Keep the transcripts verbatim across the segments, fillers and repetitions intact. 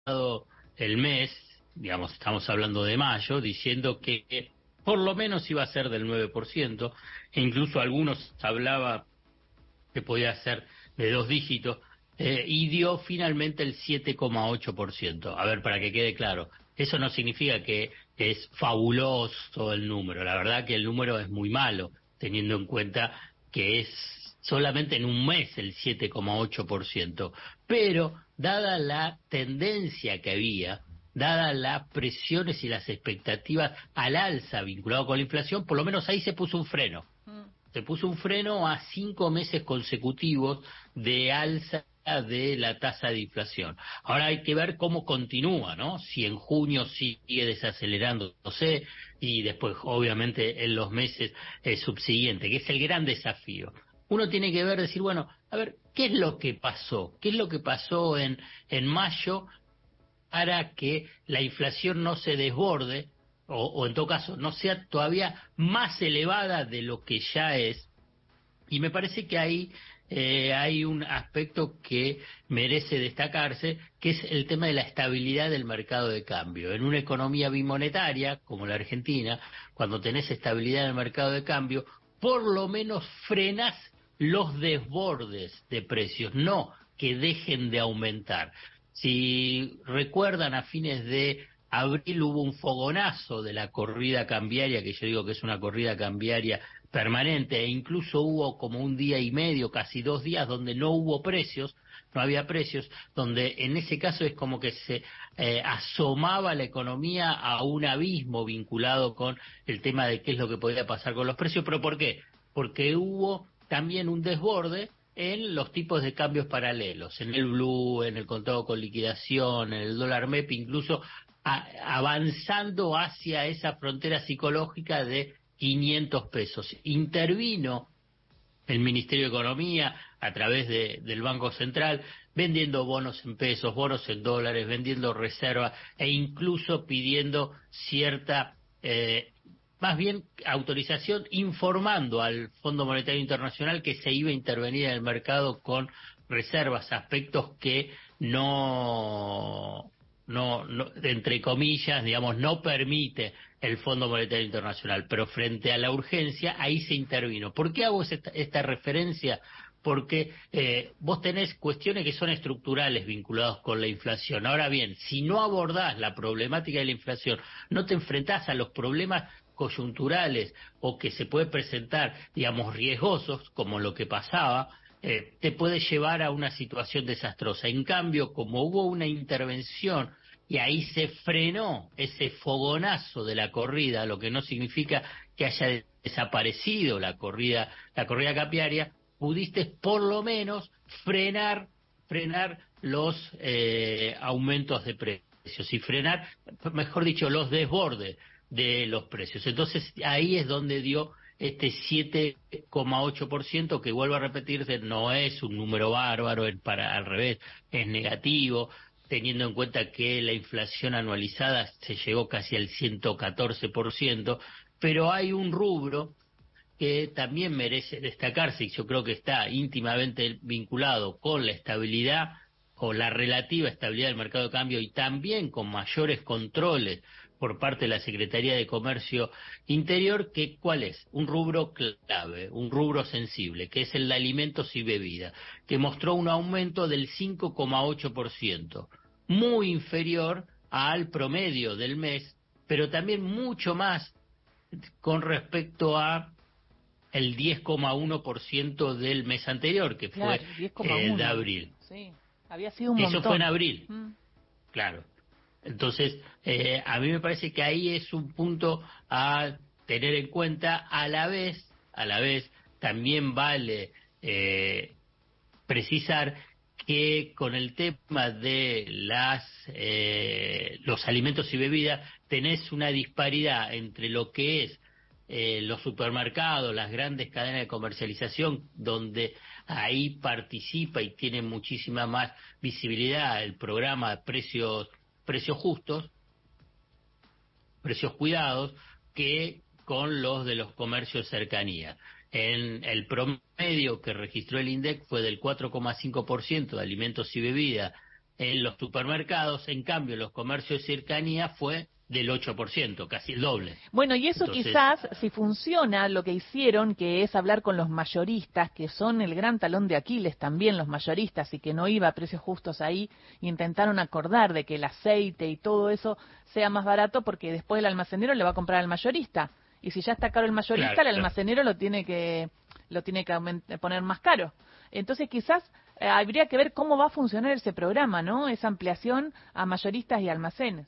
el mes, digamos, estamos hablando de mayo, diciendo que por lo menos iba a ser del nueve por ciento, e incluso algunos hablaba que podía ser de dos dígitos, eh, y dio finalmente el siete coma ocho por ciento. A ver, para que quede claro, eso no significa que es fabuloso el número, la verdad que el número es muy malo, teniendo en cuenta que es solamente en un mes el siete coma ocho por ciento, pero dada la tendencia que había, dadas las presiones y las expectativas al alza vinculado con la inflación, por lo menos ahí se puso un freno. Mm. Se puso un freno a cinco meses consecutivos de alza de la tasa de inflación. Ahora hay que ver cómo continúa, ¿no? Si en junio sigue desacelerándose y después, obviamente, en los meses eh, subsiguientes, que es el gran desafío. Uno tiene que ver, decir, bueno, a ver, ¿qué es lo que pasó? ¿Qué es lo que pasó en, en mayo para que la inflación no se desborde o, o en todo caso no sea todavía más elevada de lo que ya es? Y me parece que ahí eh, hay un aspecto que merece destacarse, que es el tema de la estabilidad del mercado de cambio. En una economía bimonetaria como la Argentina, cuando tenés estabilidad en el mercado de cambio, por lo menos frenás los desbordes de precios, no que dejen de aumentar. Si recuerdan, a fines de abril hubo un fogonazo de la corrida cambiaria, que yo digo que es una corrida cambiaria permanente, e incluso hubo como un día y medio, casi dos días, donde no hubo precios, no había precios, donde en ese caso es como que se eh, asomaba la economía a un abismo vinculado con el tema de qué es lo que podía pasar con los precios. ¿Pero por qué? Porque hubo también un desborde en los tipos de cambios paralelos, en el blue, en el contado con liquidación, en el dólar M E P, incluso a, avanzando hacia esa frontera psicológica de quinientos pesos. Intervino el Ministerio de Economía a través de, del Banco Central, vendiendo bonos en pesos, bonos en dólares, vendiendo reservas e incluso pidiendo cierta, eh, más bien autorización, informando al Fondo Monetario Internacional que se iba a intervenir en el mercado con reservas, aspectos que no, no, no, entre comillas, digamos, no permite el Fondo Monetario Internacional, pero frente a la urgencia, ahí se intervino. ¿Por qué hago esta, esta referencia? Porque eh, vos tenés cuestiones que son estructurales vinculadas con la inflación. Ahora bien, si no abordás la problemática de la inflación, no te enfrentás a los problemas coyunturales o que se puede presentar, digamos, riesgosos, como lo que pasaba, eh, te puede llevar a una situación desastrosa. En cambio, como hubo una intervención y ahí se frenó ese fogonazo de la corrida, lo que no significa que haya desaparecido la corrida, la corrida cambiaria, pudiste por lo menos frenar, frenar los eh, aumentos de precios y frenar, mejor dicho, los desbordes de los precios. Entonces ahí es donde dio este siete coma ocho por ciento, que vuelvo a repetirte, no es un número bárbaro, es para al revés, es negativo, teniendo en cuenta que la inflación anualizada se llegó casi al ciento catorce por ciento, pero hay un rubro que también merece destacarse y yo creo que está íntimamente vinculado con la estabilidad o la relativa estabilidad del mercado de cambio y también con mayores controles por parte de la Secretaría de Comercio Interior, que ¿cuál es? Un rubro clave, un rubro sensible, que es el de alimentos y bebidas, que mostró un aumento del cinco coma ocho por ciento, muy inferior al promedio del mes, pero también mucho más con respecto a el diez coma uno por ciento del mes anterior, que fue Claro, diez coma eh, de uno. abril. Sí, había sido un Eso fue en montón. abril, Mm. claro. Entonces, eh, a mí me parece que ahí es un punto a tener en cuenta. A la vez, a la vez, también vale eh, precisar que con el tema de las eh, los alimentos y bebidas tenés una disparidad entre lo que es eh, los supermercados, las grandes cadenas de comercialización, donde ahí participa y tiene muchísima más visibilidad el programa de precios precios justos, precios cuidados, que con los de los comercios de cercanía. En el promedio que registró el INDEC fue del cuatro coma cinco por ciento de alimentos y bebidas en los supermercados. En cambio, los comercios de cercanía fue del ocho por ciento, casi el doble. Bueno, y eso Entonces, quizás, si funciona lo que hicieron, que es hablar con los mayoristas, que son el gran talón de Aquiles también, los mayoristas, y que no iba a precios justos ahí, intentaron acordar de que el aceite y todo eso sea más barato, porque después el almacenero le va a comprar al mayorista. Y si ya está caro el mayorista, claro, el almacenero lo tiene que lo tiene que aument- poner más caro. Entonces quizás eh, habría que ver cómo va a funcionar ese programa, ¿no? Esa ampliación a mayoristas y almacenes.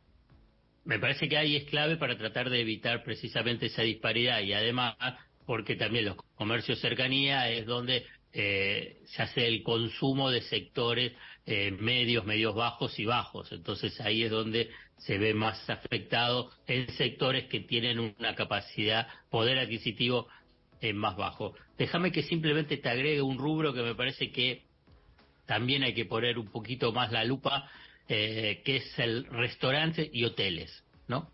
Me parece que ahí es clave para tratar de evitar precisamente esa disparidad, y además porque también los comercios cercanía es donde eh, se hace el consumo de sectores eh, medios, medios bajos y bajos. Entonces ahí es donde se ve más afectado en sectores que tienen una capacidad, poder adquisitivo eh, más bajo. Déjame que simplemente te agregue un rubro que me parece que también hay que poner un poquito más la lupa, eh, que es el restaurante y hoteles, ¿no?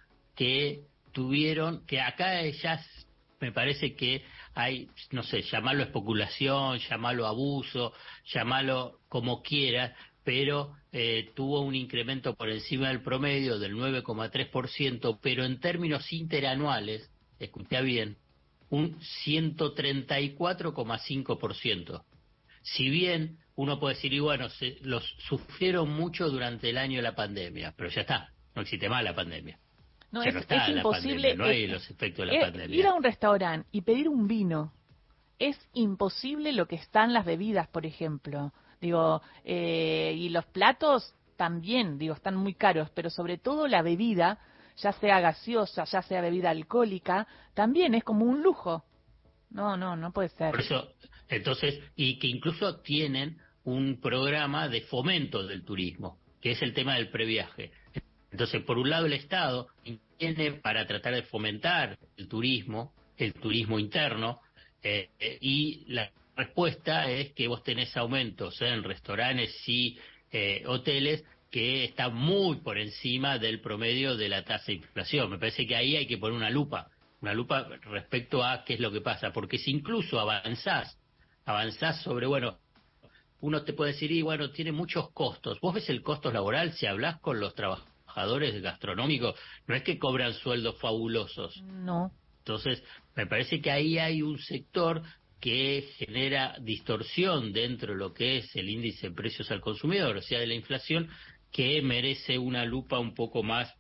Que tuvieron, que acá ya me parece que hay, no sé, llamarlo especulación, llamarlo abuso, llamarlo como quieras, pero eh, tuvo un incremento por encima del promedio del nueve coma tres por ciento, pero en términos interanuales, escucha bien, un ciento treinta y cuatro coma cinco por ciento. Si bien uno puede decir, y bueno, se, los sufrieron mucho durante el año de la pandemia, pero ya está, no existe más la pandemia. No, ya es, no está es la imposible. pandemia, no hay eh, los efectos de la eh, pandemia. Ir a un restaurante y pedir un vino es imposible lo que están las bebidas, por ejemplo. Digo, eh, y los platos también, digo, están muy caros, pero sobre todo la bebida, ya sea gaseosa, ya sea bebida alcohólica, también es como un lujo. No, no, no puede ser. Por eso, entonces, y que incluso tienen un programa de fomento del turismo, que es el tema del previaje. Entonces, por un lado, el Estado tiene para tratar de fomentar el turismo, el turismo interno, eh, eh, y la respuesta es que vos tenés aumentos en restaurantes y eh, hoteles que están muy por encima del promedio de la tasa de inflación. Me parece que ahí hay que poner una lupa, una lupa respecto a qué es lo que pasa, porque si incluso avanzás, avanzás sobre, bueno, uno te puede decir, y bueno, tiene muchos costos. Vos ves el costo laboral, si hablás con los trabajadores gastronómicos, no es que cobran sueldos fabulosos. No. Entonces, me parece que ahí hay un sector que genera distorsión dentro de lo que es el índice de precios al consumidor, o sea, de la inflación, que merece una lupa un poco más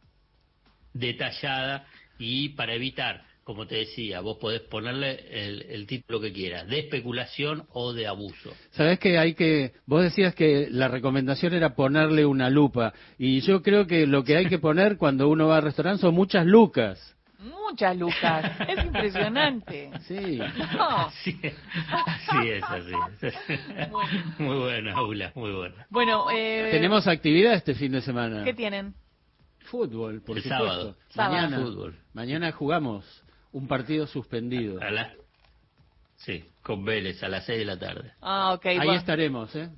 detallada, y para evitar, como te decía, vos podés ponerle el, el título que quieras, de especulación o de abuso. Sabés que hay que, vos decías que la recomendación era ponerle una lupa, y yo creo que lo que hay que poner cuando uno va al restaurante son muchas lucas. Muchas lucas, es impresionante. Sí. No. Sí, así es, así es. Bueno. Muy buena, Aula, muy buena. Bueno, eh, Tenemos actividad este fin de semana. ¿qué tienen? Fútbol, por El supuesto. sábado. Sábado. Mañana, Fútbol. Mañana jugamos un partido suspendido. A la... Sí, con Vélez a las seis de la tarde. Ah, ok. Ahí bueno. estaremos, ¿eh?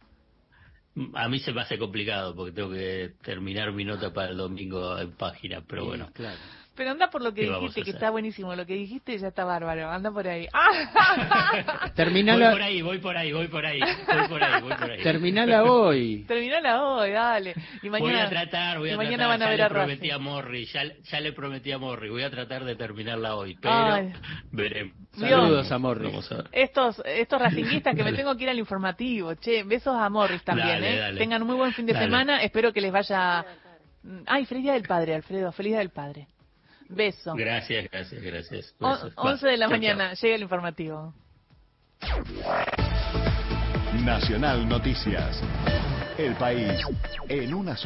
A mí se me hace complicado porque tengo que terminar mi nota para el domingo en página, pero Sí, bueno. claro. Pero anda por lo que ¿Qué vamos dijiste, a que hacer? está buenísimo. Lo que dijiste ya está bárbaro. Anda por ahí. Terminala, Voy por ahí, voy por ahí, voy por ahí, voy por ahí, voy por ahí. terminala hoy. Terminala hoy, dale. Y mañana, Voy a tratar, voy y a mañana tratar, van a ya ver le a prometí Racing. a Morri, ya, ya le prometí a Morri, voy a tratar de terminarla hoy, pero Ay. veremos. Saludos a Morri. Vamos a ver. Estos, estos racinguistas que me tengo que ir al informativo. Che, besos a Morris también, Dale, ¿eh? dale. Tengan un muy buen fin de Dale. semana. Espero que les vaya... Ay, feliz día del padre, Alfredo. Feliz día del padre. Beso. Gracias, gracias, gracias. O- Besos. once Va, de la chau, mañana, llega el informativo. Nacional Noticias. El país en una sola.